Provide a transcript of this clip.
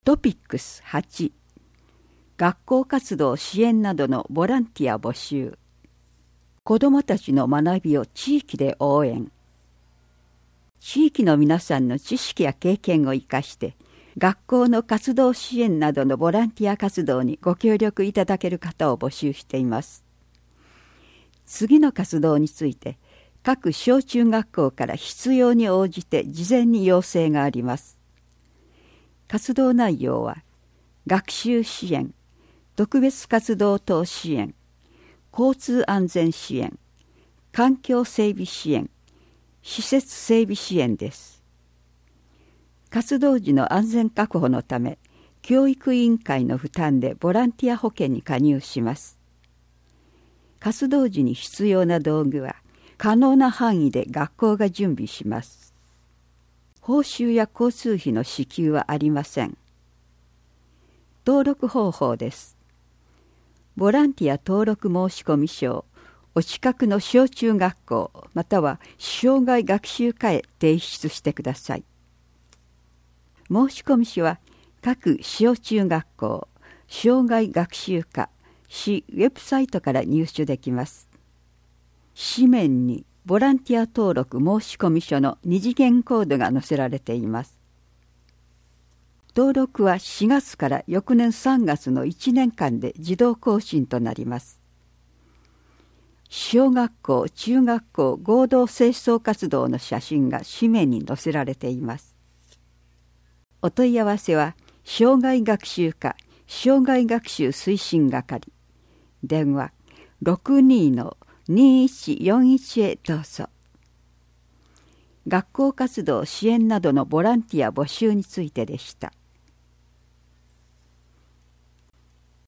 トピックス8、学校活動支援などのボランティア募集。子どもたちの学びを地域で応援。地域の皆さんの知識や経験を生かして学校の活動支援などのボランティア活動にご協力いただける方を募集しています。次の活動について各小中学校から必要に応じて事前に要請があります。活動内容は学習支援、特別活動等支援、交通安全支援、環境整備支援、施設整備支援です。活動時の安全確保のため、教育委員会の負担でボランティア保険に加入します。活動時に必要な道具は可能な範囲で学校が準備します。報酬や交通費の支給はありません。登録方法です。ボランティア登録申込書をお近くの小中学校または障害学習課へ提出してください。申込書は各小中学校障害学習課市ウェブサイトから入手できます。紙面にボランティア登録申込書の二次元コードが載せられています。登録は4月から翌年3月の1年間で自動更新となります。小学校・中学校合同清掃活動の写真が紙面に載せられています。お問い合わせは障害学習課障害学習推進係電話 62-2141 へどうぞ。学校活動支援などのボランティア募集についてでした。